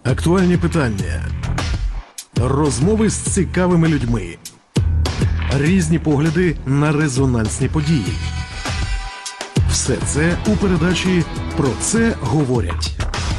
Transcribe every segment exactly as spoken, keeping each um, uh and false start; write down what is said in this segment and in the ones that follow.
Актуальні питання, розмови з цікавими людьми, різні погляди на резонансні події. Все це у передачі «Про це говорять».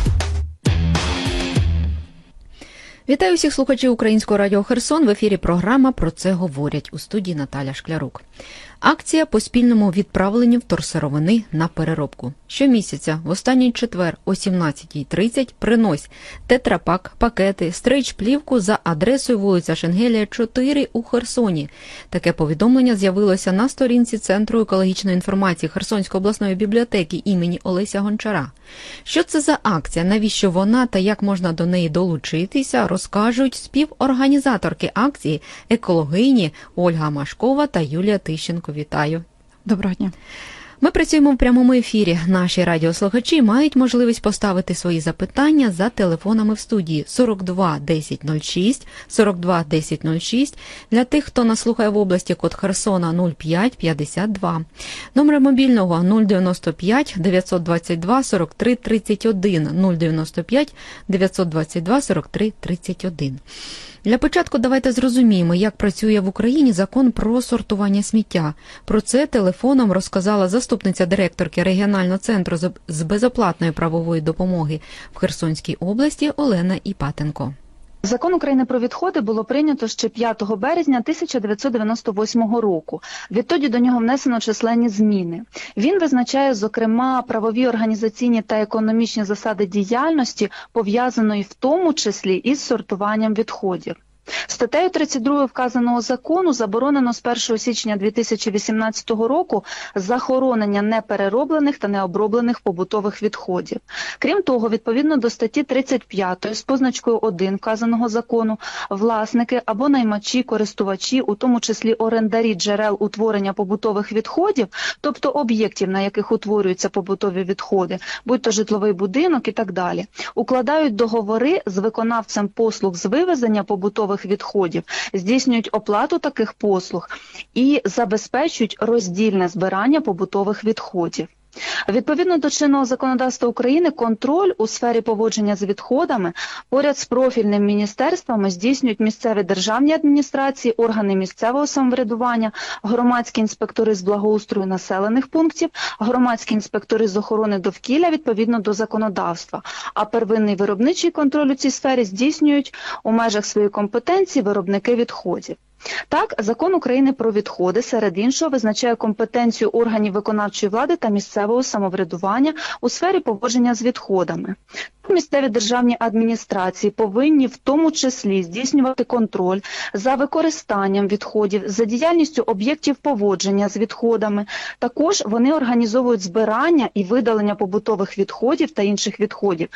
Вітаю всіх слухачів Українського радіо Херсон. В ефірі програма «Про це говорять». У студії Наталя Шклярук. Акція по спільному відправленню вторсировини на переробку. Щомісяця в останній четвер о сімнадцятій тридцять принось тетрапак, пакети, стрейч-плівку за адресою вулиця Шенгелія, чотири у Херсоні. Таке повідомлення з'явилося на сторінці Центру екологічної інформації Херсонської обласної бібліотеки імені Олеся Гончара. Що це за акція, навіщо вона та як можна до неї долучитися, розкажуть співорганізаторки акції, екологині Ольга Машкова та Юлія Тищенко. Вітаю. Доброго дня. Ми працюємо в прямому ефірі. Наші радіослухачі мають можливість поставити свої запитання за телефонами в студії сорок два десять нуль шість, сорок два десять нуль шість. Для тих, хто нас слухає в області, код Херсона нуль п'ять п'ятдесят два. Номер мобільного нуль дев'яносто п'ять дев'ятсот двадцять два сорок три тридцять один, нуль дев'яносто п'ять дев'ятсот двадцять два сорок три тридцять один. Для початку давайте зрозуміємо, як працює в Україні закон про сортування сміття. Про це телефоном розказала заступниця директорки регіонального центру з безоплатної правової допомоги в Херсонській області Олена Іпатенко. Закон України про відходи було прийнято ще п'ятого березня тисяча дев'ятсот дев'яносто восьмого року. Відтоді до нього внесено численні зміни. Він визначає, зокрема, правові, організаційні та економічні засади діяльності, пов'язаної в тому числі із сортуванням відходів. Статтею тридцять два вказаного закону заборонено з першого січня дві тисячі вісімнадцятого року захоронення неперероблених та необроблених побутових відходів. Крім того, відповідно до статті тридцять п'ять з позначкою один вказаного закону, власники або наймачі, користувачі, у тому числі орендарі джерел утворення побутових відходів, тобто об'єктів, на яких утворюються побутові відходи, будь-то житловий будинок і так далі, укладають договори з виконавцем послуг з вивезення побутових відходів, здійснюють оплату таких послуг і забезпечують роздільне збирання побутових відходів. Відповідно до чинного законодавства України, контроль у сфері поводження з відходами поряд з профільними міністерствами здійснюють місцеві державні адміністрації, органи місцевого самоврядування, громадські інспектори з благоустрою населених пунктів, громадські інспектори з охорони довкілля відповідно до законодавства. А первинний виробничий контроль у цій сфері здійснюють у межах своєї компетенції виробники відходів. Так, Закон України про відходи, серед іншого, визначає компетенцію органів виконавчої влади та місцевого самоврядування у сфері поводження з відходами. Місцеві державні адміністрації повинні в тому числі здійснювати контроль за використанням відходів, за діяльністю об'єктів поводження з відходами. Також вони організовують збирання і видалення побутових відходів та інших відходів,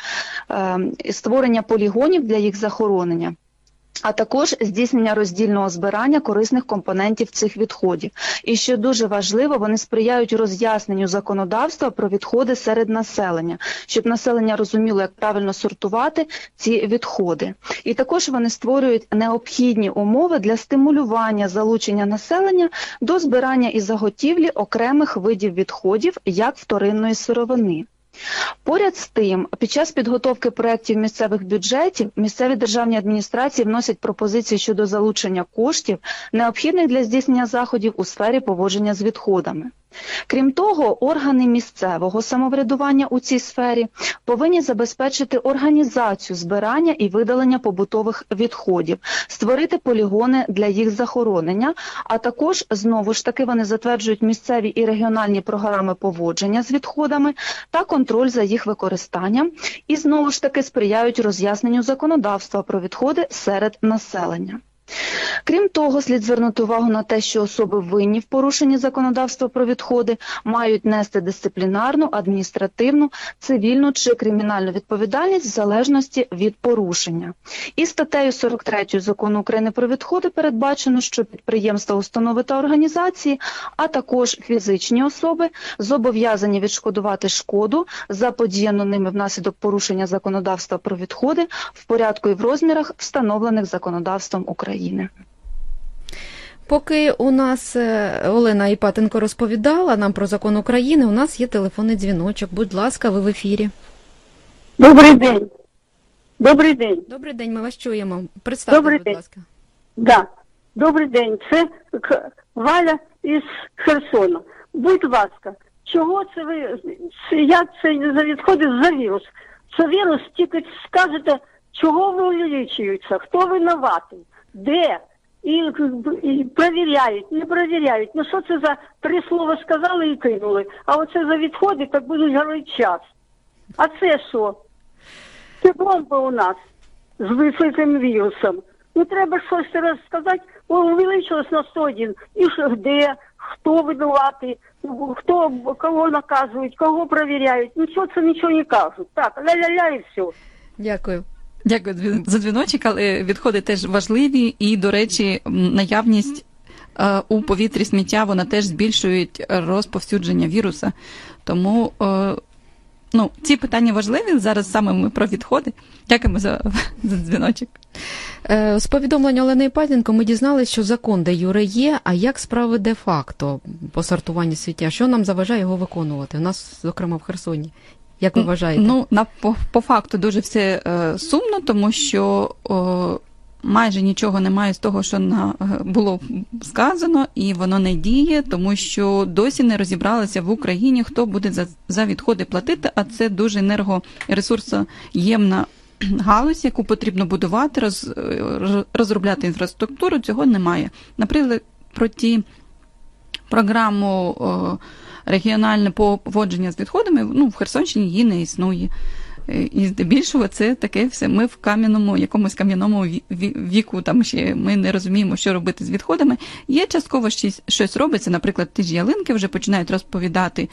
створення полігонів для їх захоронення, а також здійснення роздільного збирання корисних компонентів цих відходів. І що дуже важливо, вони сприяють роз'ясненню законодавства про відходи серед населення, щоб населення розуміло, як правильно сортувати ці відходи. І також вони створюють необхідні умови для стимулювання залучення населення до збирання і заготівлі окремих видів відходів, як вторинної сировини. Поряд з тим, під час підготовки проєктів місцевих бюджетів, місцеві державні адміністрації вносять пропозиції щодо залучення коштів, необхідних для здійснення заходів у сфері поводження з відходами. Крім того, органи місцевого самоврядування у цій сфері повинні забезпечити організацію збирання і видалення побутових відходів, створити полігони для їх захоронення, а також, знову ж таки, вони затверджують місцеві і регіональні програми поводження з відходами та контроль за їх використанням і, знову ж таки, сприяють роз'ясненню законодавства про відходи серед населення. Крім того, слід звернути увагу на те, що особи винні в порушенні законодавства про відходи мають нести дисциплінарну, адміністративну, цивільну чи кримінальну відповідальність в залежності від порушення. І статтею сорок три Закону України про відходи передбачено, що підприємства, установи та організації, а також фізичні особи зобов'язані відшкодувати шкоду, заподіяну ними внаслідок порушення законодавства про відходи в порядку і в розмірах, встановлених законодавством України. Поки у нас Олена Іпатенко розповідала нам про закон України, у нас є телефонний дзвіночок. Будь ласка, ви в ефірі. Добрий день. Добрий день. Добрий день, ми вас чуємо. Представте, Добрий будь день. ласка. Да. Добрий день. Це К- Валя із Херсона. Будь ласка, чого це ви, це- як це за відходи за вірус? Це вірус, тільки скажете, чого ви увеличуються, хто винуватий, де? І, і перевіряють, не перевіряють. Ну що це за три слова сказали і кинули? А оце за відходи, так будуть горити час. А це що? Це бомба у нас з цим вірусом. Ну треба щось розказати. О, увеличилось на сто один. І що, де? Хто винуватий? Хто, кого наказують, кого перевіряють? Нічого це нічого не кажуть. Так, ля-ля-ля і все. Дякую. Дякую за дзвіночок, але відходи теж важливі і, до речі, наявність е, у повітрі сміття, вона теж збільшують розповсюдження віруса. Тому е, ну, ці питання важливі, зараз саме ми про відходи. Дякуємо за, за дзвіночок. Е, З повідомлення Олени Іпатенко ми дізналися, що закон де юре є, а як справи де-факто по сортуванню сміття? Що нам заважає його виконувати? У нас, зокрема, в Херсоні. Як ви вважаєте? Ну, на, по, по факту дуже все е, сумно, тому що о, майже нічого немає з того, що на, було сказано, і воно не діє, тому що досі не розібралися в Україні, хто буде за, за відходи платити, а це дуже енергоємна галузь, яку потрібно будувати, роз, розробляти інфраструктуру, цього немає. Наприклад, про ті програму о, регіональне поводження з відходами, ну, в Херсонщині її не існує. І здебільшого це таке все. Ми в кам'яному, якомусь кам'яному віку, там ще ми не розуміємо, що робити з відходами. Є частково щось, щось робиться, наприклад, ті ж ялинки вже починають розповідати,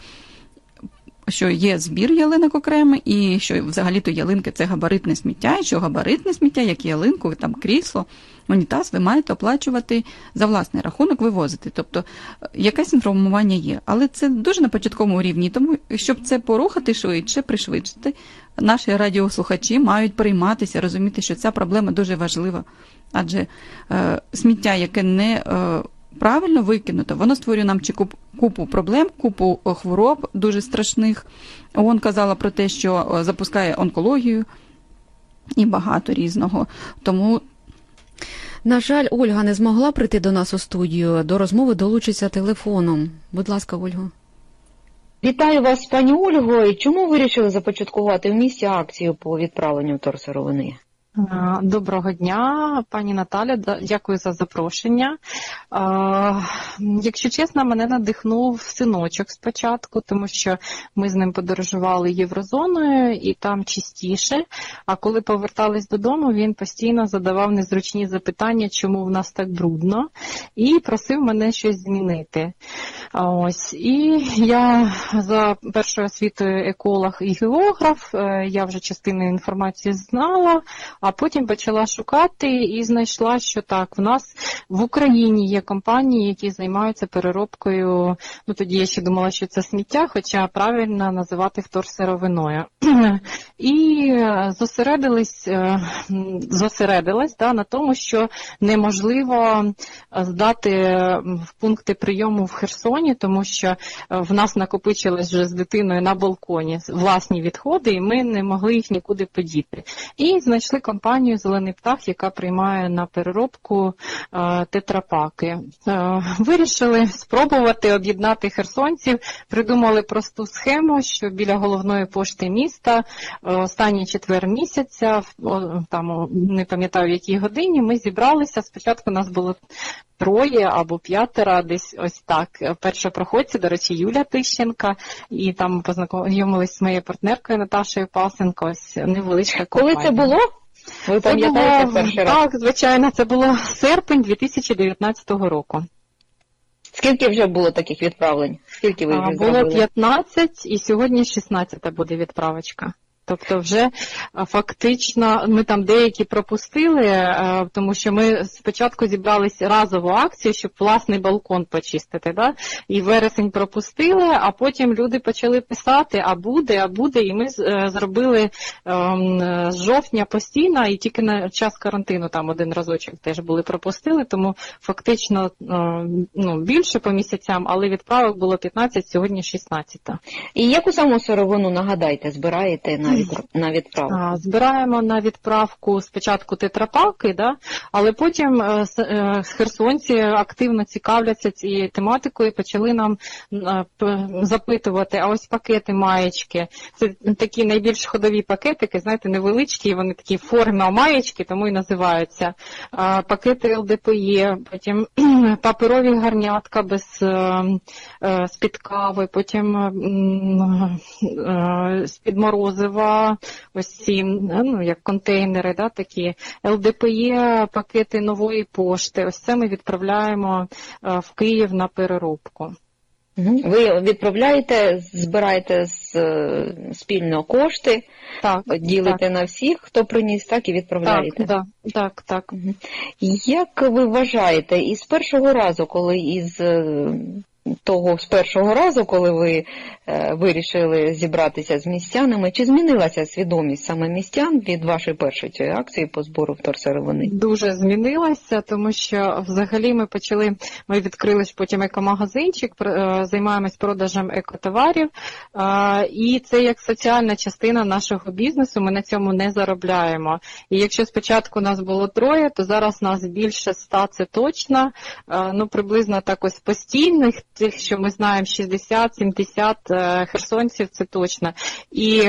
що є збір ялинок окремий, і що взагалі-то ялинки – це габаритне сміття, і що габаритне сміття, як і ялинку, там крісло, унітаз, ви маєте оплачувати за власний рахунок, вивозити. Тобто якесь інформування є. Але це дуже на початковому рівні. Тому, щоб це порухати швидше, пришвидшити, наші радіослухачі мають перейматися, розуміти, що ця проблема дуже важлива. Адже е, сміття, яке не е, правильно викинуто, воно створює нам чи куп, купу проблем, купу хвороб дуже страшних. ООН казала про те, що запускає онкологію і багато різного. Тому на жаль, Ольга не змогла прийти до нас у студію. До розмови долучиться телефоном. Будь ласка, Ольго. Вітаю вас, пані Ольго. І чому вирішили започаткувати в місті акцію по відправленню вторсировини? Доброго дня, пані Наталя, дякую за запрошення. Якщо чесно, мене надихнув синочок спочатку, тому що ми з ним подорожували Єврозоною і там чистіше, а коли повертались додому, він постійно задавав незручні запитання, чому в нас так брудно, і просив мене щось змінити. Ось. І я за першою освітою еколог і географ, я вже частину інформації знала, а потім почала шукати і знайшла, що так, в нас в Україні є компанії, які займаються переробкою, ну тоді я ще думала, що це сміття, хоча правильно називати вторсировиною. І зосередились, зосередилась да, на тому, що неможливо здати в пункти прийому в Херсоні, тому що в нас накопичились вже з дитиною на балконі власні відходи, і ми не могли їх нікуди подіти. І знайшли компанію «Зелений птах», яка приймає на переробку е, тетрапаки. Е, вирішили спробувати об'єднати херсонців, придумали просту схему, що біля головної пошти міста е, останній четвер місяця, о, там не пам'ятаю в якій годині, ми зібралися. Спочатку нас було троє або п'ятеро, десь ось так. Першопроходці, до речі, Юля Тищенка, і там познайомились з моєю партнеркою Наташею Пасенко, ось невеличка компанія. Коли це було? Ви пам'ятаєте було, перший раз? Так, звичайно, це було серпень дві тисячі дев'ятнадцятого року. Скільки вже було таких відправлень? Скільки ви вже Було зробили? п'ятнадцять, і сьогодні шістнадцята буде відправочка. Тобто вже фактично ми там деякі пропустили, тому що ми спочатку зібрались разову акцію, щоб власний балкон почистити, да? І вересень пропустили, а потім люди почали писати, а буде, а буде, і ми зробили з жовтня постійно, і тільки на час карантину там один разочок теж були пропустили, тому фактично ну, більше по місяцям, але відправок було п'ятнадцять, сьогодні шістнадцять. І яку саму сировину, нагадайте, збираєте на відпра- на відправку? А, Збираємо на відправку спочатку тетрапаки, да, але потім е, с- е, херсонці активно цікавляться цією тематикою і почали нам е, п- запитувати, а ось пакети маєчки. Це такі найбільш ходові пакетики, знаєте, невеличкі, вони такі форма маєчки, тому і називаються. А, пакети ел де пе є, потім паперові гарнятка без е, е, з-під кави, потім м, е, з-під морозива, ось ці, ну, як контейнери, да, такі, ел де пе є, пакети нової пошти. Ось це ми відправляємо е, в Київ на переробку. Мгм. Ви відправляєте, збираєте з, е, спільно кошти, Так, ділите так. на всіх, хто приніс, так і відправляєте. Так, да, так, так. Мгм. Як ви вважаєте, із першого разу, коли із е, того з першого разу, коли ви е, вирішили зібратися з містянами, чи змінилася свідомість саме містян від вашої першої цієї акції по збору вторсировини? Дуже змінилася, тому що взагалі ми почали, ми відкрили ж потім екомагазинчик, пр- е, займаємось продажем екотоварів, е, і це як соціальна частина нашого бізнесу, ми на цьому не заробляємо. І якщо спочатку нас було троє, то зараз нас більше ста, це точно, е, ну приблизно так ось постійних, тих, що ми знаємо, шістдесят-сімдесят е, херсонців, це точно. І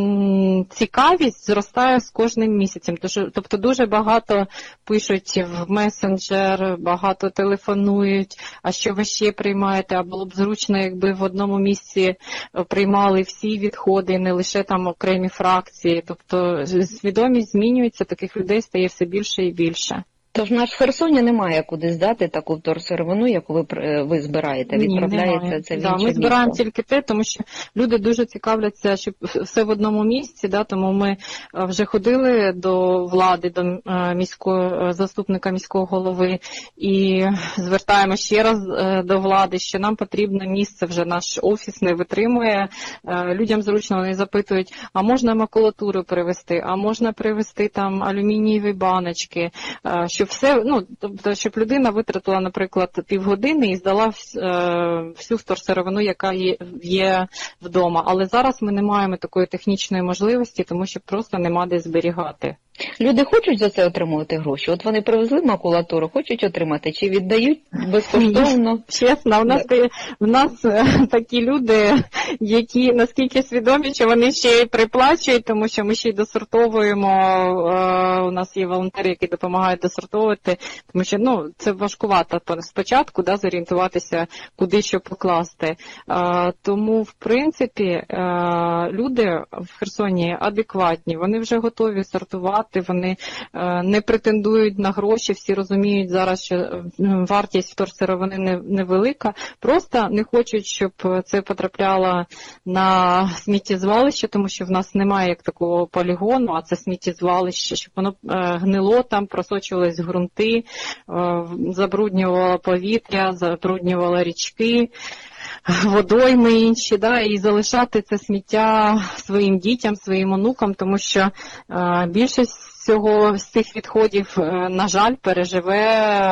м, цікавість зростає з кожним місяцем. Тож, тобто дуже багато пишуть в месенджер, багато телефонують, а що ви ще приймаєте, а було б зручно, якби в одному місці приймали всі відходи, не лише там окремі фракції. Тобто свідомість змінюється, таких людей стає все більше і більше. Тож наш в Херсоні немає куди здати таку вторсировину, яку ви, при- ви збираєте, Ні, відправляється немає. це в Да, інше ми збираємо місто. тільки те, тому що люди дуже цікавляться, щоб все в одному місці, да, тому ми е, вже ходили до влади, до е, міського е, заступника міського голови і звертаємо ще раз е, до влади, що нам потрібно місце, вже наш офіс не витримує. Е, людям зручно, вони запитують, а можна макулатуру привезти, а можна привезти там алюмінієві баночки, е, щоб все, ну, тобто, щоб людина витратила, наприклад, півгодини і здала вс- е, всю вторсировину, яка є, є вдома. Але зараз ми не маємо такої технічної можливості, тому що просто нема де зберігати. Люди хочуть за це отримувати гроші? От вони привезли макулатуру, хочуть отримати, чи віддають безкоштовно? Чесно, у нас, є- у нас е, такі люди, які наскільки свідомі, що вони ще й приплачують, тому що ми ще й досортовуємо, е, у нас є волонтери, які допомагають досортовувати, тому що, ну, це важкувато по- спочатку, да, зорієнтуватися, куди що покласти. Е, тому, в принципі, е, люди в Херсоні адекватні, вони вже готові сортувати, вони е, не претендують на гроші, всі розуміють зараз, що е, вартість вторсировини не- невелика, просто не хочуть, щоб це потрапляло на сміттєзвалище, тому що в нас немає як такого полігону, а це сміттєзвалище, щоб воно е, гнило там, просочувалось в ґрунти, е, забруднювало повітря, забруднювало річки, водойми інші, да, і залишати це сміття своїм дітям, своїм онукам, тому що е, більшість всього з цих відходів, е, на жаль, переживе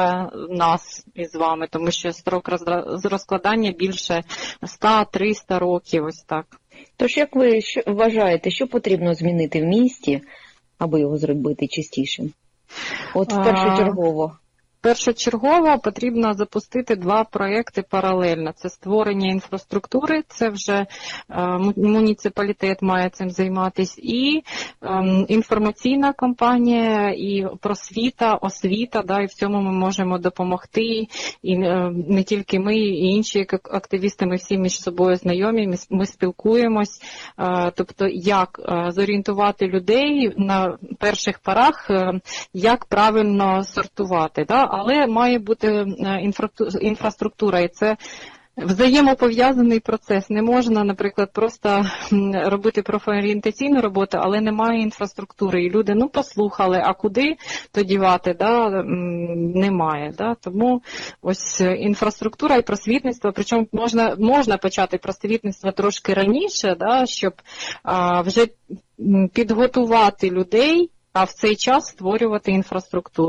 нас із вами, тому що строк роз- розкладання більше сто-триста років, ось так. Тож як ви що- вважаєте, що потрібно змінити в місті, аби його зробити чистішим? От А, першочергово. Першочергово потрібно запустити два проекти паралельно. Це створення інфраструктури, це вже е, му- муніципалітет має цим займатися, і ем, інформаційна кампанія, і просвіта, освіта, да, і в цьому ми можемо допомогти. І е, не тільки ми, і інші як активісти, ми всі між собою знайомі, ми, с- ми спілкуємось. Е, тобто, як е, зорієнтувати людей на перших порах, е, як правильно сортувати, да? Але має бути е, інфрасту- інфраструктура, і це взаємопов'язаний процес. Не можна, наприклад, просто м, робити профорієнтаційну роботу, але немає інфраструктури. І люди, ну, послухали, а куди то дівати, да? м, немає. Да? Тому ось е, інфраструктура і просвітництво, причому можна, можна почати просвітництво трошки раніше, да? Щоб а, вже м, підготувати людей, а в цей час створювати інфраструктуру.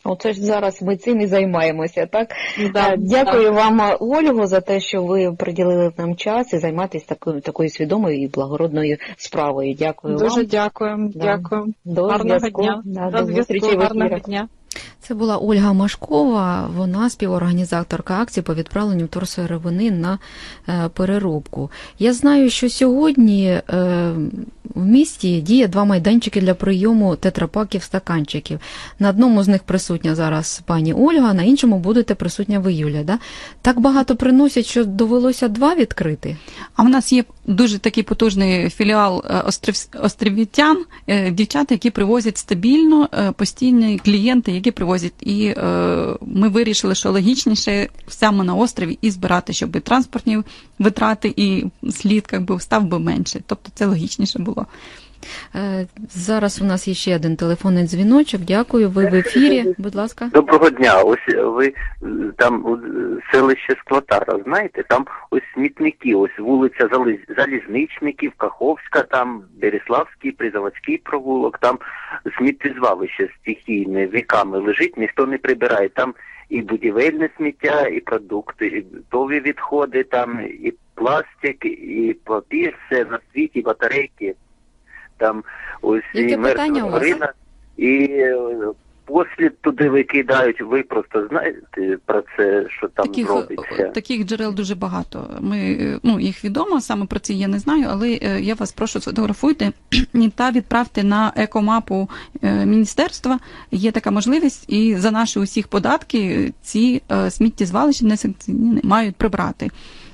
Оце ж зараз ми цим і займаємося, так? Да, Дякую да. вам, Ольго, за те, що ви приділили нам час і займаєтесь такою, такою свідомою і благородною справою. Дякую Дуже вам. дякуємо, Да. дякую. До Гарного зв'язку. дня. Да, До до зв'язку, зустрічі в гарного ефірах. дня. Це була Ольга Машкова, вона співорганізаторка акції по відправленню вторсировини на е, переробку. Я знаю, що сьогодні е, в місті діє два майданчики для прийому тетрапаків стаканчиків. На одному з них присутня зараз пані Ольга, на іншому будете присутня ви, Юля. Да? Так багато приносять, що довелося два відкрити? А в нас є дуже такий потужний філіал е, острів, острівітян, е, дівчата, які привозять стабільно, е, постійні клієнти, які привозять. І е, ми вирішили, що логічніше саме на острові і збирати, щоб і транспортні витрати, і слід якби, став би менше. Тобто це логічніше було. Е, зараз у нас є ще один телефонний дзвіночок. Дякую, ви в ефірі. Будь ласка. Доброго дня. Ось ви там у селище Склотара, знаєте, там ось смітники, ось вулиця Заліз- Залізничників, Каховська, там Береславський, Призаводський провулок, там сміттєзвалище стихійне віками лежить, ніхто не прибирає. Там і будівельне сміття, і продукти, і готові відходи, там і пластик, і папір, все на світі, батарейки. Там ось Яке і питання у вас? Марина, і е, послід туди викидають. Ви просто знаєте про це, що там Таких, робиться? таких джерел дуже багато. Ми, ну, їх відомо, саме про це я не знаю, але я вас прошу, сфотографуйте та відправте на екомапу міністерства. Є така можливість, і за наші усіх податки ці сміттєзвалища несанкціонні мають прибрати.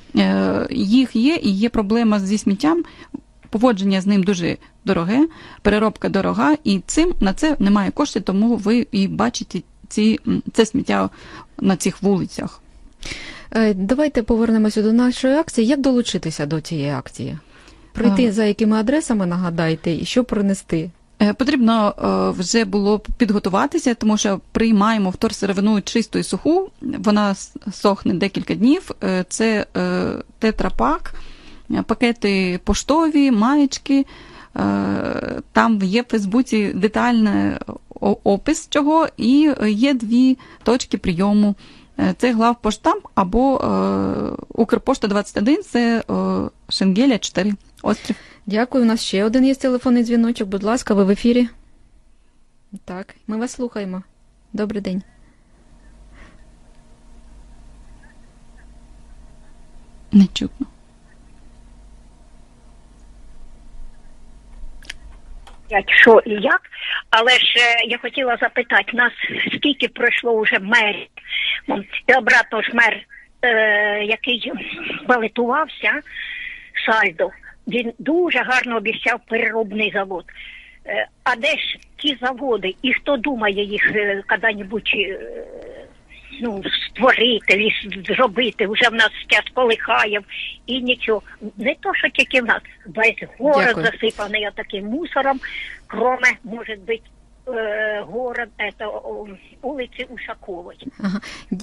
Їх є, і є проблема зі сміттям. Поводження з ним дуже дороге, переробка дорога, і цим на це немає коштів, тому ви і бачите ці, це сміття на цих вулицях. Давайте повернемося до нашої акції. Як долучитися до цієї акції? Прийти а... за якими адресами, нагадайте, і що принести? Потрібно вже було підготуватися, тому що приймаємо вторсировину чисту і суху, вона сохне декілька днів, це тетрапак, пакети поштові, маєчки, там є в Фейсбуці детальний опис цього, і є дві точки прийому. Це главпоштамп або Укрпошта двадцять один, це Шенгеля чотири, острів. Дякую, у нас ще один є телефонний дзвіночок, будь ласка, ви в ефірі. Так, ми вас слухаємо. Добрий день. Не чутно. Що і як, але ж я хотіла запитати, нас скільки пройшло вже мерів, і обратно ж мер, е, який балотувався, Сальдо, він дуже гарно обіцяв переробний завод. Е, а де ж ті заводи, і хто думає їх е, коли-небудь е, ну, створити, зробити? Вже в нас час Полихаєв і нічого. Не то, що тільки в нас. Весь город Дякую. засипаний таким мусором, кроме, може бути, е, город, это, вулиці Ушакової. Ага.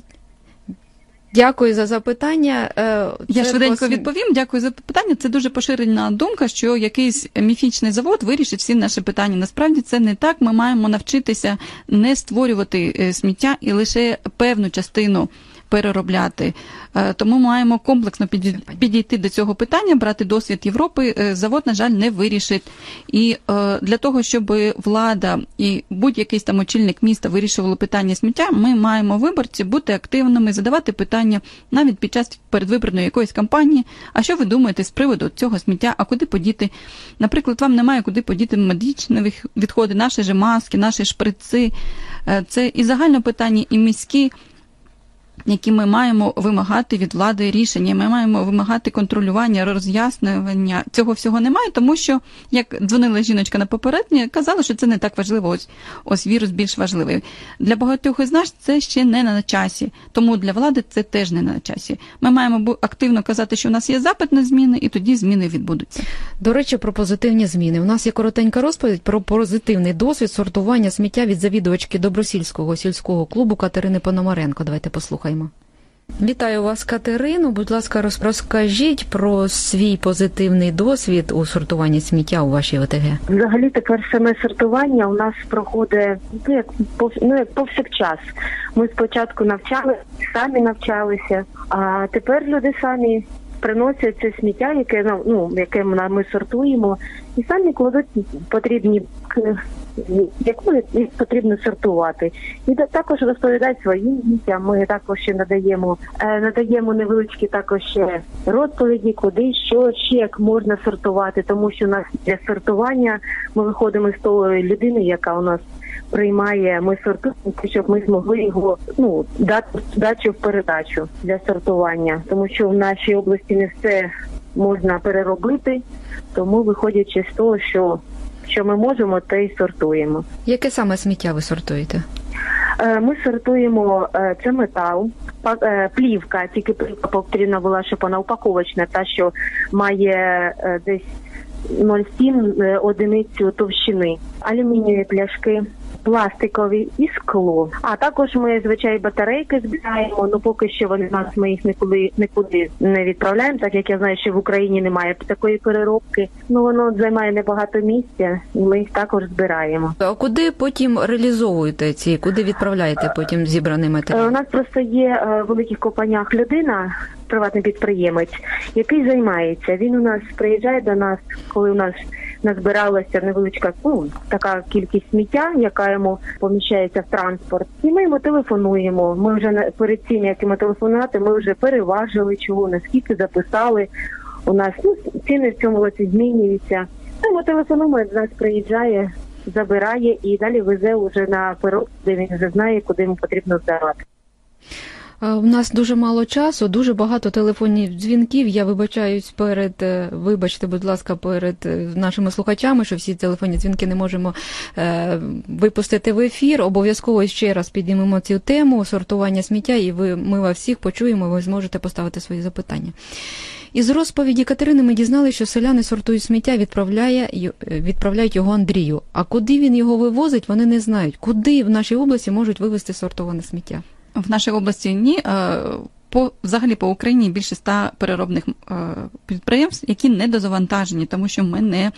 Дякую за запитання. Я Це швиденько пос... відповім. Дякую за питання. Це дуже поширена думка, що якийсь міфічний завод вирішить всі наші питання. Насправді це не так. Ми маємо навчитися не створювати сміття і лише певну частину переробляти. Тому маємо комплексно підійти до цього питання, брати досвід Європи. Завод, на жаль, не вирішить. І для того, щоб влада і будь-який там очільник міста вирішували питання сміття, ми маємо, виборці, бути активними, задавати питання навіть під час передвиборної якоїсь кампанії. А що ви думаєте з приводу цього сміття? А куди подіти? Наприклад, вам немає куди подіти медичні відходи, наші ж маски, наші шприци. Це і загальне питання, і міські, які ми маємо вимагати від влади рішення. Ми маємо вимагати контролювання, роз'яснювання. Цього всього немає, тому що, як дзвонила жіночка на попереднє, казала, що це не так важливо, ось, ось вірус більш важливий. Для багатьох із нас це ще не на часі, тому для влади це теж не на часі. Ми маємо активно казати, що у нас є запит на зміни, і тоді зміни відбудуться. До речі, про позитивні зміни. У нас є коротенька розповідь про позитивний досвід сортування сміття від завідувачки Добросільського сільського клубу Катерини Пономаренко. Давайте послухаємо. Вітаю вас, Катерину. Будь ласка, розкажіть про свій позитивний досвід у сортуванні сміття у вашій ОТГ. Взагалі тепер саме сортування у нас проходить ну, як, ну, як повсякчас. Ми спочатку навчали, самі навчалися, а тепер люди самі приносять це сміття, яке, ну, яке ми сортуємо, і самі кладуть потрібні, яку потрібно сортувати. І також розповідають свої сміття. Ми також ще надаємо, надаємо невеличкі також ще розповіді, куди, що, ще як можна сортувати, тому що у нас для сортування ми виходимо з тої людини, яка у нас приймає, ми сортуємо, щоб ми змогли його ну, дати дачу в передачу для сортування. Тому що в нашій області не все можна переробити, тому виходячи з того, що, що ми можемо, те й сортуємо. Яке саме сміття ви сортуєте? Ми сортуємо, це метал, плівка, тільки плівка потрібна була, щоб вона упаковочна, та, що має десь нуль цілих сім одиницю товщини, алюмінієві пляшки, пластикові і скло. А також ми, звичайно, батарейки збираємо, ну поки що вони в нас, ми їх нікуди, нікуди не відправляємо, так як я знаю, що в Україні немає такої переробки. Ну воно займає небагато місця, і ми їх також збираємо. А куди потім реалізовуєте ці, куди відправляєте потім зібраний матеріал? У нас просто є в великих компаніях людина, приватний підприємець, який займається. Він у нас приїжджає до нас, коли у нас назбиралася невеличка ну, така кількість сміття, яка йому поміщається в транспорт. І ми йому телефонуємо. Ми вже перед цим, як йому телефонувати, ми вже переважили, чого, наскільки записали. У нас ну, ціни в цьому році змінюються. Ми телефонуємо, до нас приїжджає, забирає і далі везе вже на перероб, де він вже знає, куди йому потрібно здавати. У нас дуже мало часу, дуже багато телефонних дзвінків. Я вибачаюсь перед, вибачте, будь ласка, перед нашими слухачами, що всі телефонні дзвінки не можемо е, випустити в ефір. Обов'язково ще раз піднімемо цю тему сортування сміття, і ви, ми вас всіх почуємо, ви зможете поставити свої запитання. Із розповіді Катерини ми дізналися, що селяни сортують сміття, відправляє, відправляють його Андрію. А куди він його вивозить, вони не знають. Куди в нашій області можуть вивезти сортоване сміття? В нашій області ні. По, взагалі по Україні більше ста переробних підприємств, які не дозавантажені, тому що ми не,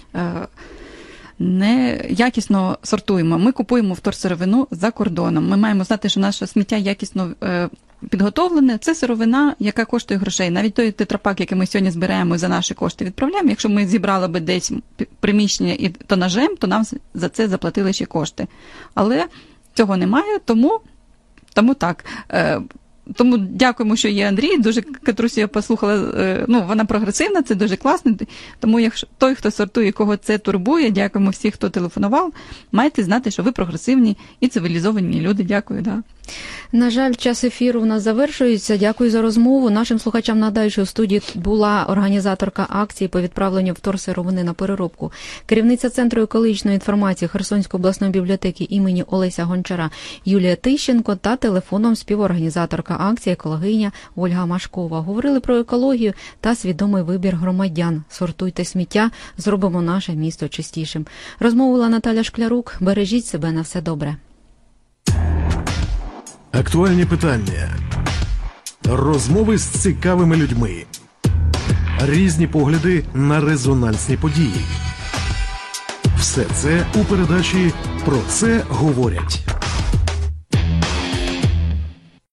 не якісно сортуємо. Ми купуємо вторсировину за кордоном. Ми маємо знати, що наше сміття якісно підготовлене. Це сировина, яка коштує грошей. Навіть той тетрапак, який ми сьогодні збираємо за наші кошти відправляємо, якщо ми зібрали би десь приміщення і тонажем, то нам за це заплатили ще кошти. Але цього немає, тому Тому так. Тому дякуємо, що є Андрій. Дуже Катрусю я послухала, ну, вона прогресивна, це дуже класно. Тому якщо той, хто сортує, кого це турбує, дякуємо всіх, хто телефонував, маєте знати, що ви прогресивні і цивілізовані люди. Дякую, да. На жаль, час ефіру у нас завершується. Дякую за розмову. Нашим слухачам нагадаю, що у студії була організаторка акції по відправленню вторсировини на переробку, керівниця Центру екологічної інформації Херсонської обласної бібліотеки імені Олеся Гончара Юлія Тищенко та телефоном співорганізаторка акції екологиня Ольга Машкова. Говорили про екологію та свідомий вибір громадян. Сортуйте сміття, зробимо наше місто чистішим. Розмовила Наталя Шклярук. Бережіть себе, на все добре. Актуальні питання. Розмови з цікавими людьми. Різні погляди на резонансні події. Все це у передачі «Про це говорять».